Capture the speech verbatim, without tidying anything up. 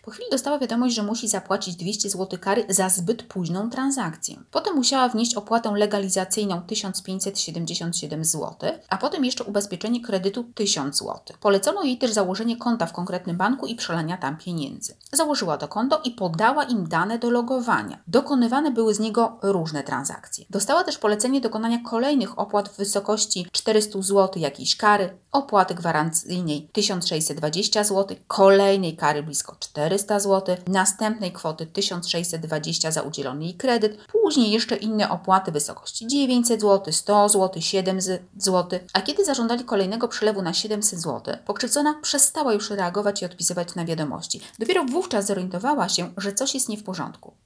Po chwili dostała wiadomość, że musi zapłacić dwieście złotych kary za zbyt późną transakcję. Potem musiała wnieść opłatę legalizacyjną tysiąc pięćset siedemdziesiąt siedem złotych, a potem jeszcze ubezpieczenie kredytu tysiąc złotych. Polecono jej też założenie konta w konkretnym banku i przelania tam pieniędzy. Założyła to konto i podała im dane do logowania. Dokonywane były z niego różne transakcje. Dostała też polecenie dokonania kolejnych opłat w wysokości czterysta złotych jakiejś kary, opłaty gwarancyjnej tysiąc sześćset dwadzieścia złotych, kolejnej kary blisko czterysta złotych, następnej kwoty tysiąc sześćset dwadzieścia za udzielony jej kredyt, później jeszcze inne opłaty w wysokości dziewięćset złotych, sto złotych, siedemset złotych, a kiedy zażądali kolejnego przelewu na siedemset złotych, pokrzywdzona przestała już reagować i odpisywać na wiadomości. Dopiero wówczas zorientowała się, że coś jest nie w porządku.